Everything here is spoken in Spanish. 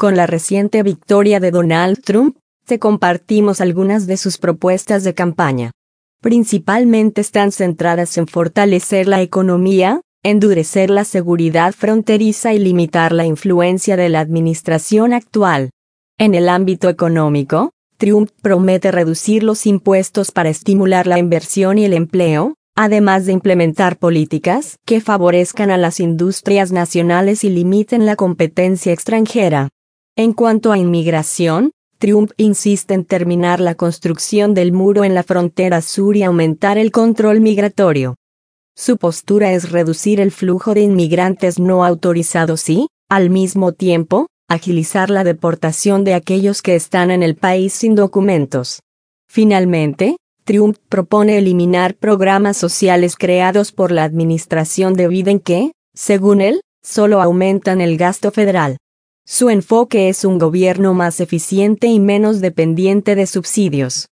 Con la reciente victoria de Donald Trump, te compartimos algunas de sus propuestas de campaña. Principalmente están centradas en fortalecer la economía, endurecer la seguridad fronteriza y limitar la influencia de la administración actual. En el ámbito económico, Trump promete reducir los impuestos para estimular la inversión y el empleo, además de implementar políticas que favorezcan a las industrias nacionales y limiten la competencia extranjera. En cuanto a inmigración, Trump insiste en terminar la construcción del muro en la frontera sur y aumentar el control migratorio. Su postura es reducir el flujo de inmigrantes no autorizados y, al mismo tiempo, agilizar la deportación de aquellos que están en el país sin documentos. Finalmente, Trump propone eliminar programas sociales creados por la administración de Biden que, según él, solo aumentan el gasto federal. Su enfoque es un gobierno más eficiente y menos dependiente de subsidios.